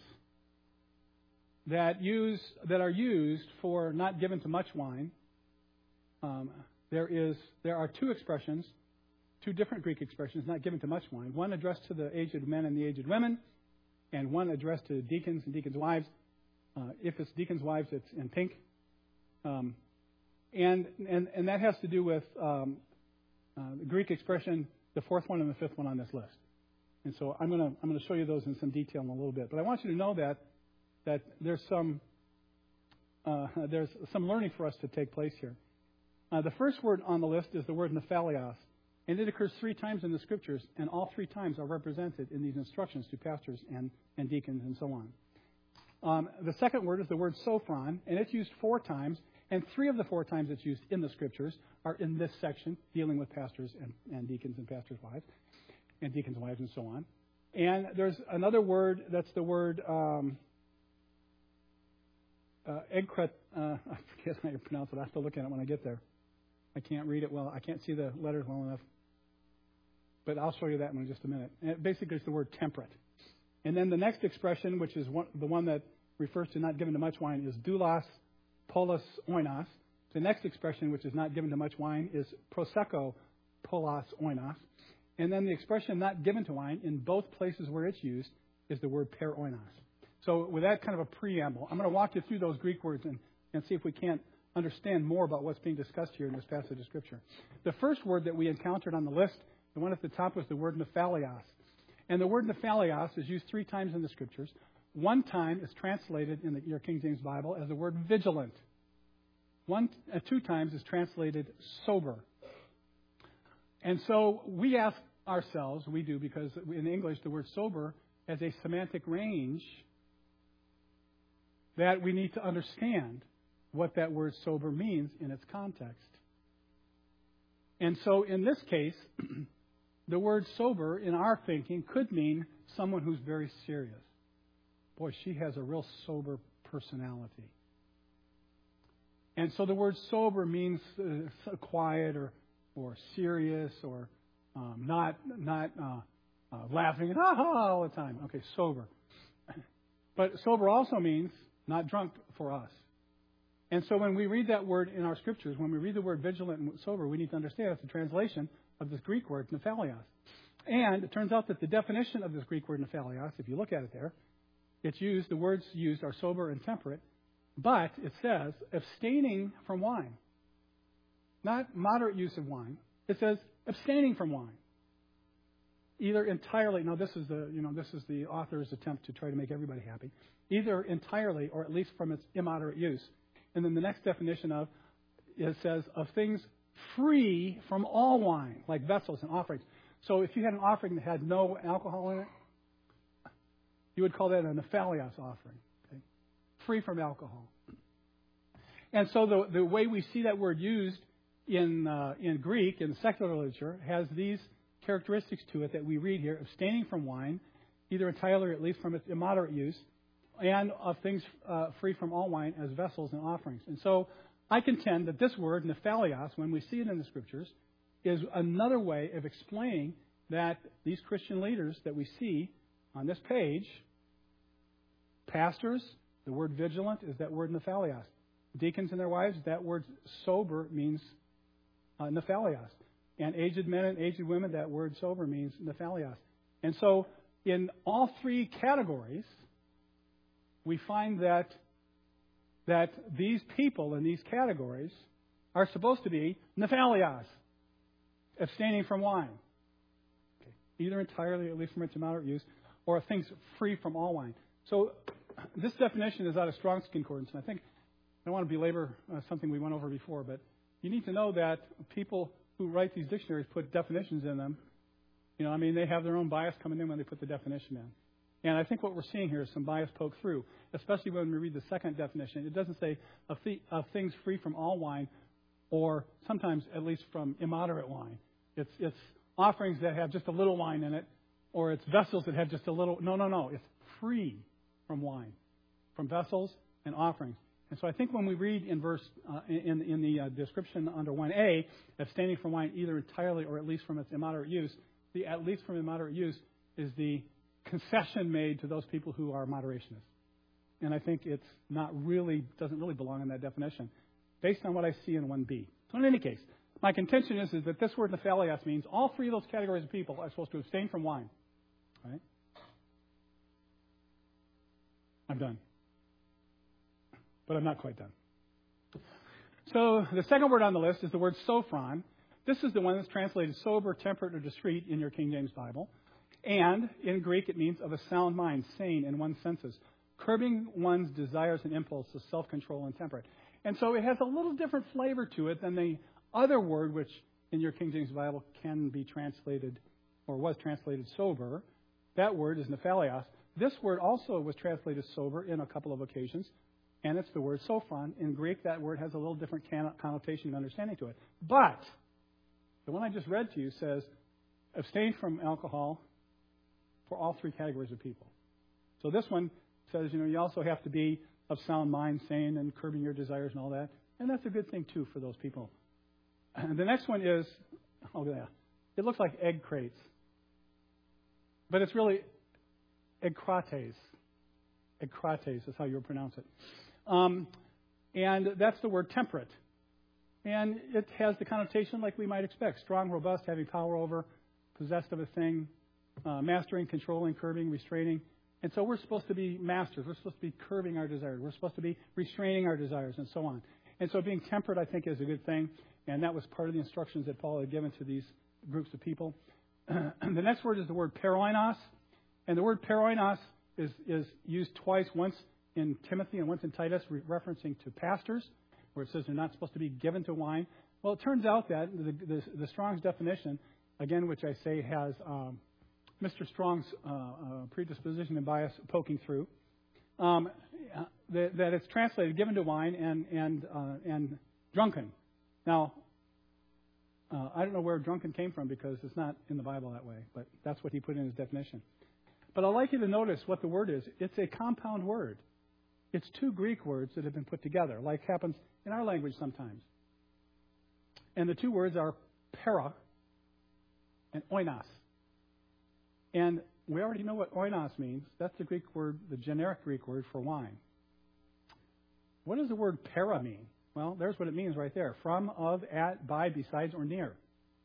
that use that are used for not given to much wine. Um, there is there are two expressions, two different Greek expressions, not given to much wine. One addressed to the aged men and the aged women, and one addressed to deacons and deacons' wives. Uh, if it's deacons' wives, it's in pink. Um, and and and that has to do with um, uh, the Greek expression, the fourth one and the fifth one on this list. And so I'm gonna I'm gonna show you those in some detail in a little bit. But I want you to know that that there's some uh, there's some learning for us to take place here. Uh, the first word on the list is the word nephalios, And it occurs three times in the Scriptures, and all three times are represented in these instructions to pastors and, and deacons and so on. Um, the second word is the word sophron, and it's used four times, and three of the four times it's used in the Scriptures are in this section, dealing with pastors and, and deacons and pastors' wives, and deacons' wives and so on. And there's another word, that's the word um, uh, egkret, uh, I forget how you pronounce it. I have to look at it when I get there. I can't read it well. I can't see the letters well enough. But I'll show you that in just a minute. And it basically, it's the word temperate. And then the next expression, which is one, the one that refers to not given to much wine, is doulos polos oinos. The next expression, which is not given to much wine, is prosecco polos oinos. And then the expression not given to wine, in both places where it's used, is the word per oinos. So with that kind of a preamble, I'm going to walk you through those Greek words and, and see if we can't understand more about what's being discussed here in this passage of Scripture. The first word that we encountered on the list, the one at the top, was the word nephalios. And the word nephalios is used three times in the Scriptures. One time is translated in the, your King James Bible as the word vigilant. One, uh, two times is translated sober. And so we ask ourselves, we do, because in English the word sober has a semantic range that we need to understand what that word sober means in its context. And so in this case, the word sober in our thinking could mean someone who's very serious. Boy, she has a real sober personality. And so the word sober means uh, quiet or or serious or um, not not uh, uh, laughing and ah ha all the time. Okay, sober. But sober also means not drunk for us. And so when we read that word in our Scriptures, when we read the word vigilant and sober, we need to understand it's a translation of this Greek word, nephalios. And it turns out that the definition of this Greek word, nephalios, if you look at it there, it's used, the words used are sober and temperate, but it says abstaining from wine. Not moderate use of wine. It says abstaining from wine. Either entirely, now this is the, you know, this is the author's attempt to try to make everybody happy. Either entirely or at least from its immoderate use. And then the next definition of, it says, of things free from all wine, like vessels and offerings. So if you had an offering that had no alcohol in it, you would call that a nephalios offering. Okay? Free from alcohol. And so the, the way we see that word used in uh, in Greek, in secular literature, has these characteristics to it that we read here: abstaining from wine, either entirely or at least from its immoderate use, and of things uh, free from all wine as vessels and offerings. And so I contend that this word, nephalios, when we see it in the Scriptures, is another way of explaining that these Christian leaders that we see on this page, pastors, the word vigilant is that word nephalios. Deacons and their wives, that word sober means uh, nephalios. And aged men and aged women, that word sober means nephalios. And so in all three categories, we find that that these people in these categories are supposed to be nephalios, abstaining from wine, okay. Either entirely, at least from its immoderate use, or things free from all wine. So this definition is out of Strong's Concordance, and I think I don't want to belabor uh, something we went over before, but you need to know that people who write these dictionaries put definitions in them. You know, I mean, they have their own bias coming in when they put the definition in. And I think what we're seeing here is some bias poke through, especially when we read the second definition. It doesn't say of, th- of things free from all wine, or sometimes at least from immoderate wine. It's it's offerings that have just a little wine in it, or it's vessels that have just a little. No, no, no. It's free from wine, from vessels and offerings. And so I think when we read in verse uh, in in the uh, description under one A, abstaining from wine either entirely or at least from its immoderate use, the at least from immoderate use is the concession made to those people who are moderationists. And I think it's not really, doesn't really belong in that definition, based on what I see in one B. So in any case, my contention is, is that this word nephalios means all three of those categories of people are supposed to abstain from wine. Right? I'm done. But I'm not quite done. So the second word on the list is the word sophron. This is the one that's translated sober, temperate, or discreet in your King James Bible. And in Greek, it means of a sound mind, sane in one's senses, curbing one's desires and impulses, self-control and temperate. And so it has a little different flavor to it than the other word, which in your King James Bible can be translated, or was translated sober. That word is nephalios. This word also was translated sober in a couple of occasions, and it's the word sophron. In Greek, that word has a little different connotation and understanding to it. But the one I just read to you says, abstain from alcohol for all three categories of people. So this one says, you know, you also have to be of sound mind, sane, and curbing your desires and all that. And that's a good thing, too, for those people. And the next one is, oh, yeah, it looks like egg crates. But it's really egkrates. Egkrates is how you would pronounce it. Um, and that's the word temperate. And it has the connotation like we might expect. Strong, robust, having power over, possessed of a thing, uh, mastering, controlling, curbing, restraining. And so we're supposed to be masters. We're supposed to be curbing our desires. We're supposed to be restraining our desires and so on. And so being temperate, I think, is a good thing. And that was part of the instructions that Paul had given to these groups of people. The next word is the word paroinos. And the word paroinos is, is used twice, once in Timothy and once in Titus, re- referencing to pastors, where it says they're not supposed to be given to wine. Well, it turns out that the, the, the Strong's definition, again, which I say has um, Mister Strong's uh, uh, predisposition and bias poking through, um, that, that it's translated given to wine and and uh, and drunken. Now, uh, I don't know where drunken came from because it's not in the Bible that way, but that's what he put in his definition. But I'd like you to notice what the word is. It's a compound word. It's two Greek words that have been put together, like happens in our language sometimes. And the two words are para and oinos. And we already know what oinos means. That's the Greek word, the generic Greek word for wine. What does the word para mean? Well, there's what it means right there. From, of, at, by, besides, or near.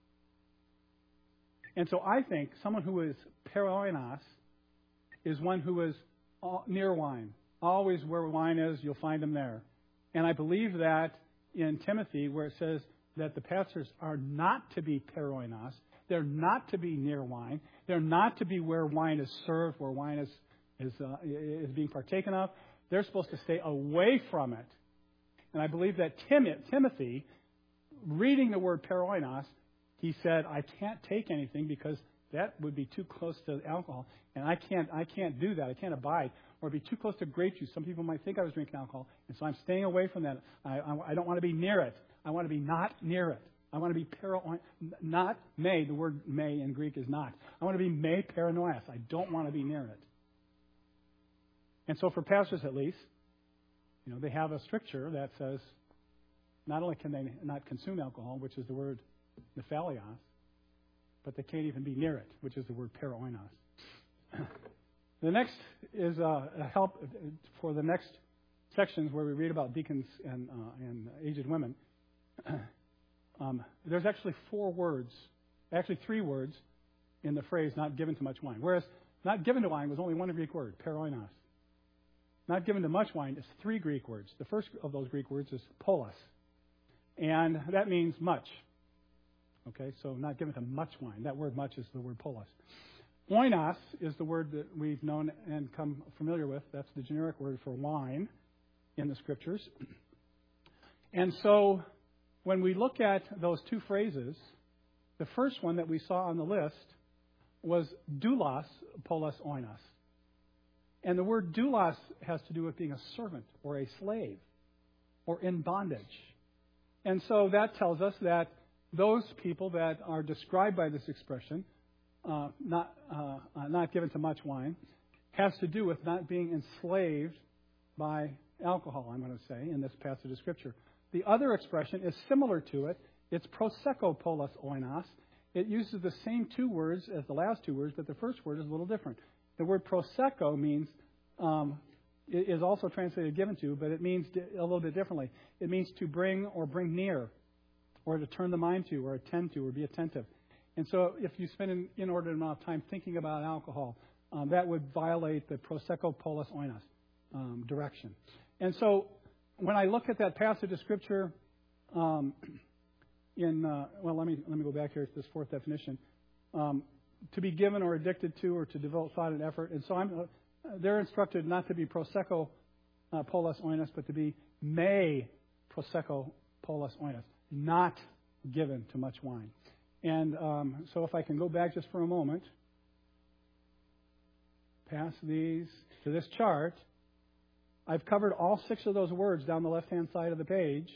And so I think someone who is paroinos is one who is near wine. Always where wine is, you'll find him there. And I believe that in Timothy, where it says that the pastors are not to be paroinos, they're not to be near wine, they're not to be where wine is served, where wine is is, uh, is being partaken of. They're supposed to stay away from it. And I believe that Tim- Timothy, reading the word paroinos, he said, I can't take anything because that would be too close to alcohol, and I can't I can't do that. I can't abide, or be too close to grape juice. Some people might think I was drinking alcohol, and so I'm staying away from that. I, I, I don't want to be near it. I want to be not near it. I want to be para, not may. The word may in Greek is not. I want to be may paranoias. I don't want to be near it. And so for pastors at least, you know, they have a stricture that says not only can they not consume alcohol, which is the word nephalios, but they can't even be near it, which is the word paroinos. The next is uh, a help for the next sections where we read about deacons and, uh, and aged women. um, there's actually four words, actually three words in the phrase not given to much wine. Whereas not given to wine was only one Greek word, paroinos. Not given to much wine is three Greek words. The first of those Greek words is polos. And that means much. Okay, so not given to much wine. That word much is the word polos. Oinos is the word that we've known and come familiar with. That's the generic word for wine in the Scriptures. And so when we look at those two phrases, the first one that we saw on the list was doulos, polos, oinos. And the word doulos has to do with being a servant or a slave or in bondage. And so that tells us that those people that are described by this expression, uh, not uh, uh, not given to much wine, has to do with not being enslaved by alcohol, I'm going to say, in this passage of Scripture. The other expression is similar to it. It's proseko polos oinos. It uses the same two words as the last two words, but the first word is a little different. The word proseko means, um, is also translated given to, but it means a little bit differently. It means to bring or bring near, or to turn the mind to, or attend to, or be attentive. And so if you spend an inordinate amount of time thinking about alcohol, um, that would violate the proseko polos oinos um, direction. And so when I look at that passage of Scripture, um, in uh, well, let me let me go back here to this fourth definition: um, to be given or addicted to, or to devote thought and effort. And so I'm uh, they're instructed not to be proseko uh, polos oinos, but to be me proseko polos oinos, not given to much wine. And um, so if I can go back just for a moment, pass these to this chart. I've covered all six of those words down the left-hand side of the page,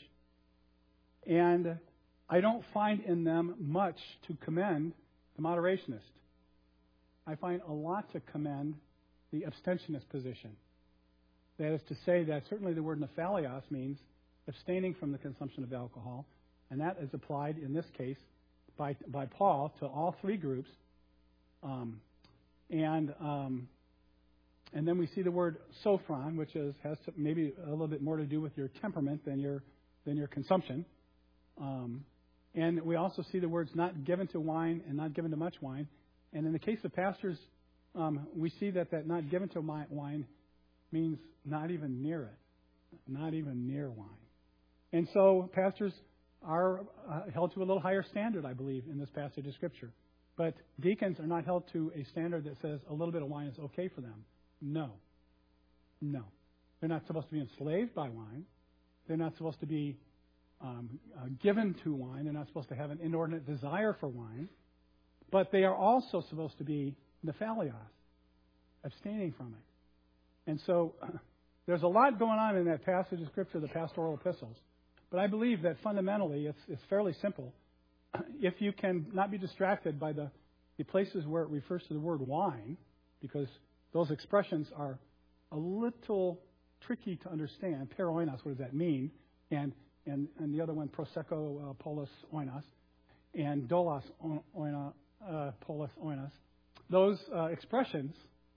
and I don't find in them much to commend the moderationist. I find a lot to commend the abstentionist position. That is to say that certainly the word nephalios means abstaining from the consumption of alcohol, and that is applied in this case by by Paul to all three groups. Um, and um, and then we see the word sophron, which is has to, maybe a little bit more to do with your temperament than your than your consumption. Um, and we also see the words not given to wine and not given to much wine. And in the case of pastors, um, we see that that not given to wine means not even near it, not even near wine. And so pastors are uh, held to a little higher standard, I believe, in this passage of Scripture. But deacons are not held to a standard that says a little bit of wine is okay for them. No. No. They're not supposed to be enslaved by wine. They're not supposed to be um, uh, given to wine. They're not supposed to have an inordinate desire for wine. But they are also supposed to be nephalios, abstaining from it. And so uh, there's a lot going on in that passage of Scripture, the pastoral epistles. But I believe that fundamentally it's, it's fairly simple. If you can not be distracted by the, the places where it refers to the word wine, because those expressions are a little tricky to understand. Peroinos, what does that mean? And and, and the other one, prosecco uh, polis oinos, and dolos oinos, uh, polis oinos. Those uh, expressions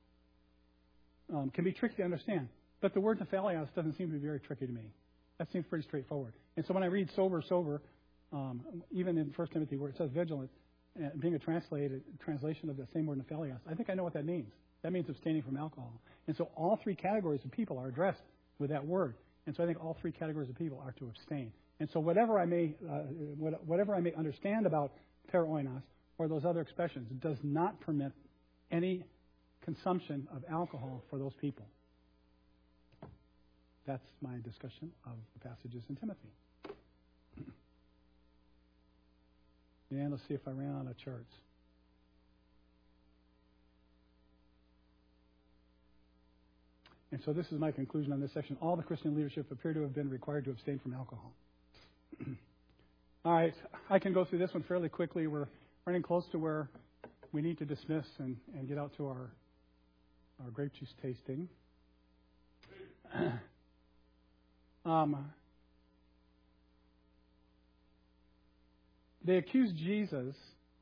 um, can be tricky to understand. But the word nephalios doesn't seem to be very tricky to me. That seems pretty straightforward. And so when I read sober, sober, um, even in First Timothy where it says vigilant, uh, being a translated translation of the same word nephalios, I think I know what that means. That means abstaining from alcohol. And so all three categories of people are addressed with that word. And so I think all three categories of people are to abstain. And so whatever I may uh, whatever I may understand about peroinos or those other expressions does not permit any consumption of alcohol for those people. That's my discussion of the passages in Timothy. And let's see if I ran out of charts. And so this is my conclusion on this section. All the Christian leadership appear to have been required to abstain from alcohol. All right, I can go through this one fairly quickly. We're running close to where we need to dismiss and, and get out to our, our grape juice tasting. um, they accused Jesus.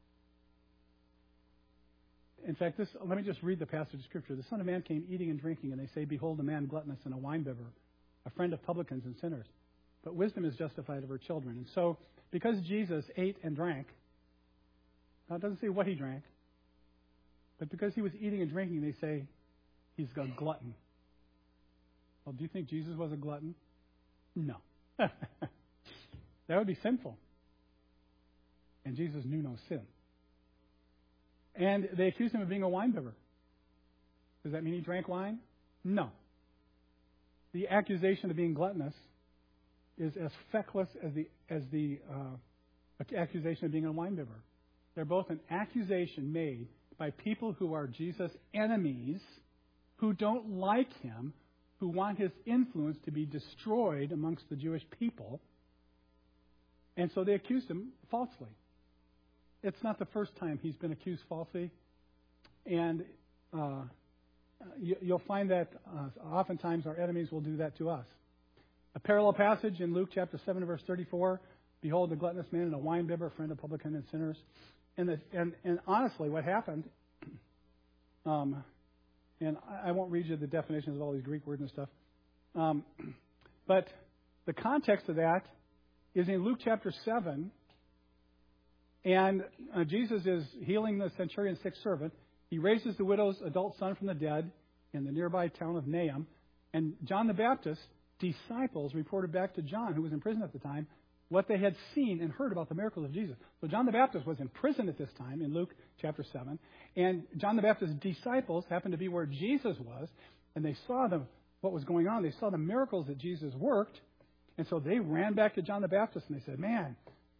In fact, this, let me just read the passage of Scripture. The Son of Man came eating and drinking, and they say, behold, a man gluttonous and a winebibber, a friend of publicans and sinners. But wisdom is justified of her children. And so, because Jesus ate and drank, now it doesn't say what he drank, but because he was eating and drinking, they say he's a glutton. Well, do you think Jesus was a glutton? No. That would be sinful. And Jesus knew no sin. And they accused him of being a winebibber. Does that mean he drank wine? No. The accusation of being gluttonous is as feckless as the as the uh, accusation of being a winebibber. They're both an accusation made by people who are Jesus' enemies, who don't like him, who want his influence to be destroyed amongst the Jewish people. And so they accused him falsely. It's not the first time he's been accused falsely. And uh, you, you'll find that uh, oftentimes our enemies will do that to us. A parallel passage in Luke chapter seven, verse thirty-four, behold, the gluttonous man and a winebibber, friend of publicans and sinners. And, the, and, and honestly, what happened, um, and I won't read you the definitions of all these Greek words and stuff, um, but the context of that is in Luke chapter seven. And uh, Jesus is healing the centurion's sick servant. He raises the widow's adult son from the dead in the nearby town of Naum. And John the Baptist's disciples reported back to John, who was in prison at the time, what they had seen and heard about the miracles of Jesus. So John the Baptist was in prison at this time in Luke chapter seven. And John the Baptist's disciples happened to be where Jesus was. And they saw the, what was going on. They saw the miracles that Jesus worked. And so they ran back to John the Baptist and they said, man,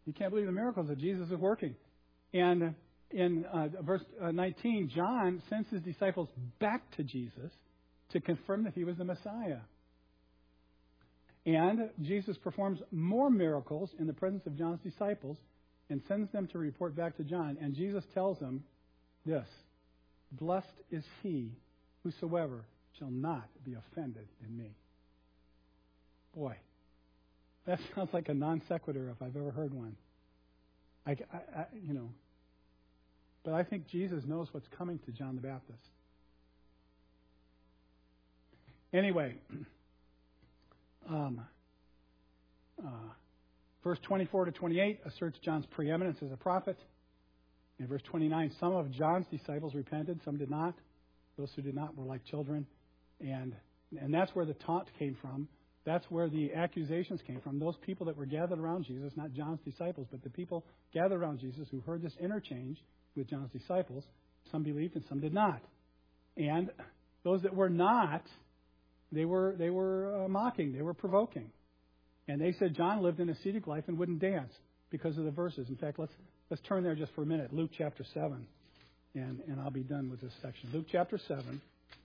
You can't believe the miracles that Jesus is working. And in uh, verse uh, nineteen, John sends his disciples back to Jesus to confirm that he was the Messiah. And Jesus performs more miracles in the presence of John's disciples and sends them to report back to John. And Jesus tells them this: blessed is he whosoever shall not be offended in me. Boy, that sounds like a non sequitur if I've ever heard one. I, I, I, you know, but I think Jesus knows what's coming to John the Baptist. Anyway, um, uh, verse twenty-four to twenty-eight asserts John's preeminence as a prophet. In verse twenty-nine, some of John's disciples repented, some did not. Those who did not were like children. And, and that's where the taunt came from. That's where the accusations came from. Those people that were gathered around Jesus, not John's disciples, but the people gathered around Jesus who heard this interchange with John's disciples, some believed and some did not. And those that were not, they were they were uh, mocking, they were provoking. And they said John lived an ascetic life and wouldn't dance because of the verses. In fact, let's let's turn there just for a minute. Luke chapter seven. And, and I'll be done with this section. Luke chapter seven.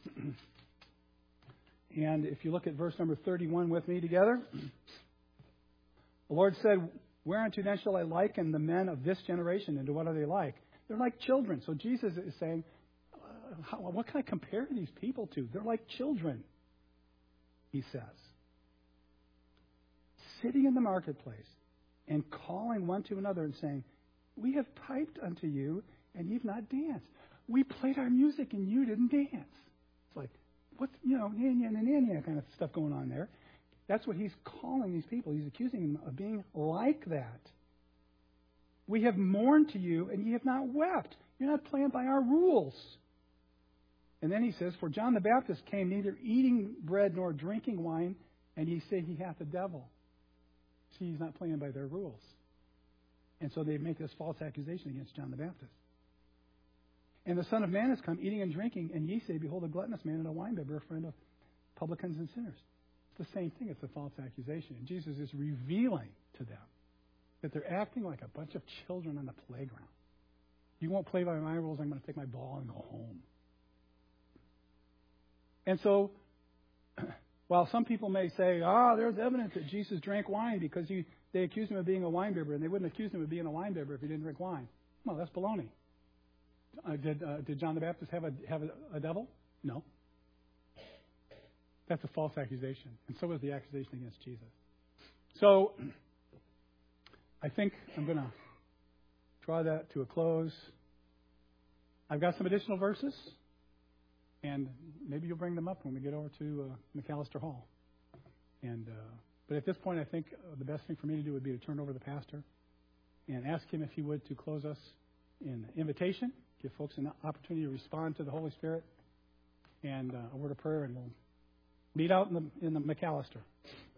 And if you look at verse number thirty-one with me together. The Lord said, whereunto then shall I liken the men of this generation? And to what are they like? They're like children. So Jesus is saying, uh, how, what can I compare these people to? They're like children, he says. Sitting in the marketplace and calling one to another and saying, we have piped unto you, and you've not danced. We played our music, and you didn't dance. It's like, what's, you know, nanya and nanya kind of stuff going on there. That's what he's calling these people. He's accusing them of being like that. We have mourned to you, and ye have not wept. You're not playing by our rules. And then he says, for John the Baptist came neither eating bread nor drinking wine, and ye say he hath a devil. See, he's not playing by their rules. And so they make this false accusation against John the Baptist. And the Son of Man has come eating and drinking, and ye say, behold, a gluttonous man and a winebibber, a friend of publicans and sinners. It's the same thing. It's a false accusation. And Jesus is revealing to them that they're acting like a bunch of children on the playground. You won't play by my rules, I'm going to take my ball and go home. And so, while some people may say, ah, oh, there's evidence that Jesus drank wine because he, they accused him of being a winebibber, and they wouldn't accuse him of being a winebibber if he didn't drink wine. Well, that's baloney. Uh, did uh, did John the Baptist have a have a, a devil? No. That's a false accusation, and so is the accusation against Jesus. So, I think I'm going to draw that to a close. I've got some additional verses, and maybe you'll bring them up when we get over to uh, McAllister Hall. And uh, but at this point, I think uh, the best thing for me to do would be to turn over to the pastor and ask him if he would to close us in invitation, give folks an opportunity to respond to the Holy Spirit, and uh, a word of prayer, and we'll meet out in the in the McAllister.